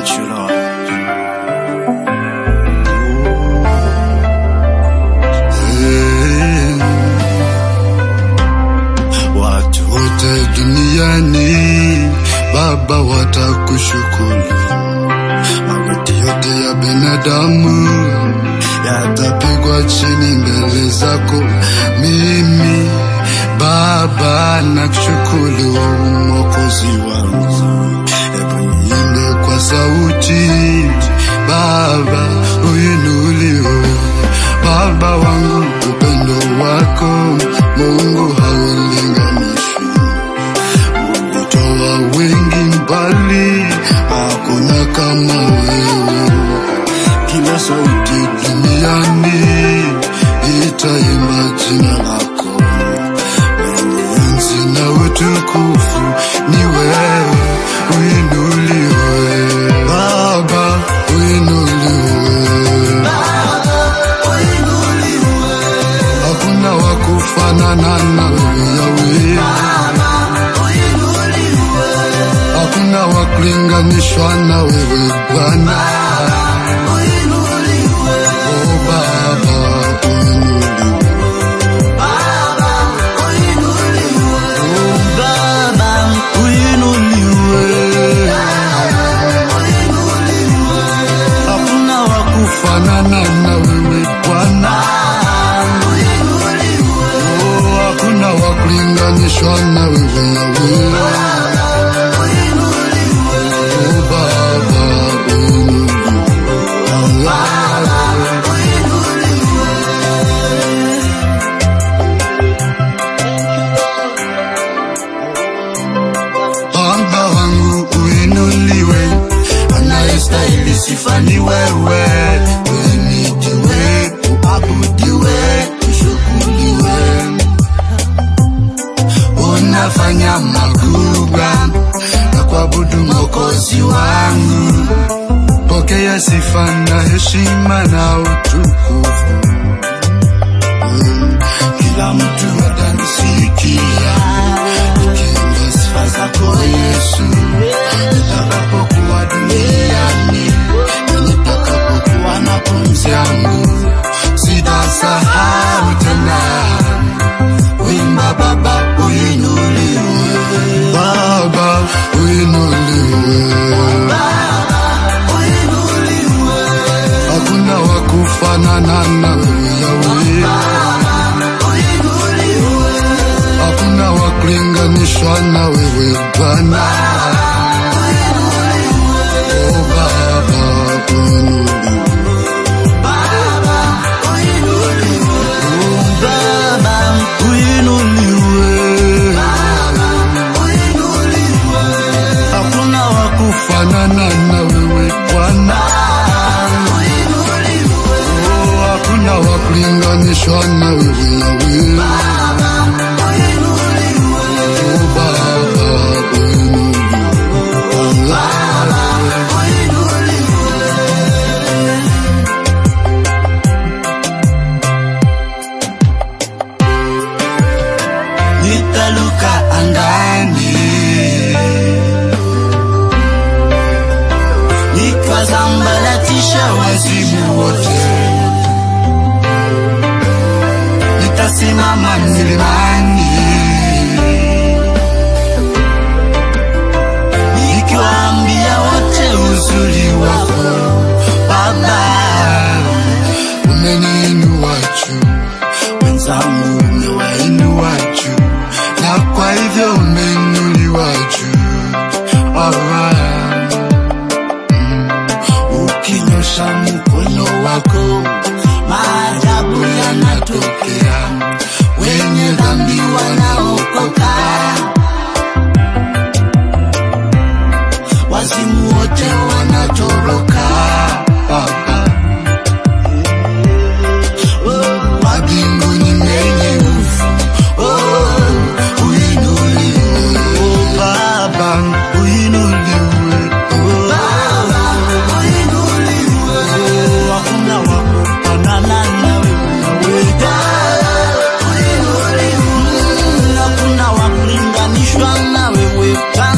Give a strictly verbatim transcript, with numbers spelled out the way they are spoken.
Thank you, Lord. Hey, watu wote duniani Baba watakushukuru. Magoti yote ya binadamu yatapigwa chini mbele zako. Mimi Baba nakushukuru Mwokozi wangu. Hebu niimbe kwa sauti, Baba uinuliwe. Baba wangu, upendo wako Mungu haulinganishwi. Ulitoa wengi mbali, hakuna kama wewe. Kila sauti duniani itaimba jina lako. Mwenye enzi na utukufu ni wewe, uinuliwe. Baba uinuliwe. Hakuna wakufanana na wewe Yahweh. Hakuna wakulinganishwa na wewe Bwana. Oh Baba uinuliwe. Oh Baba uinuliwe. Hakuna wakufanana na wewe Bwana. Hakuna wakulinganishwa na wewe Yahweh. Oh Baba uinuliwe. Baba wangu uinuliwe. Anayestahili sifa ni wewe. Uimidiwe, uabudiwe, ushukuriwe. Unafanya makubwa na kuabudu Mwokozi wangu. Pokea sifa na heshima na utukufu. Kila mtu atanisikia nikiimba sifa zako Yesu. Nitakapokuwa duniani, nitakapokuwa na pumzi yangu, sitasahau tena wimba Baba uinuliwe. Baba uinuliwe. Hakuna wakufanana na wewe Yahweh. Hakuna wakulinganishwa na wewe Bwana. Oh Baba uinuliwe. Oh Baba uinuliwe. Hakuna wakufanana na wewe Bwana. Oh, hakuna wakulinganishwa na wewe Yahweh. Oh Baba nitaluka angani, nikazambalatisha wazimu wote. Nitasimama milimani, nikiwaambia wote uzuri wako. Baba umeniinua juu, wenzangu umewainua juu, na kwa hivyo umeinuliwa juu. Alright. Mm. Ukinyosha mkono wako, maajabu yanatokea. Wenye dhambi wanaokoka, wazimu wote wanatoroka. Baba wa mbinguni mwenye nguvu, oh uinuliwe. Oh Baba uinuliwe. Oh Baba uinuliwe. Oh hakuna wakufanana na wewe. Hakuna wakulinganishwa na wewe.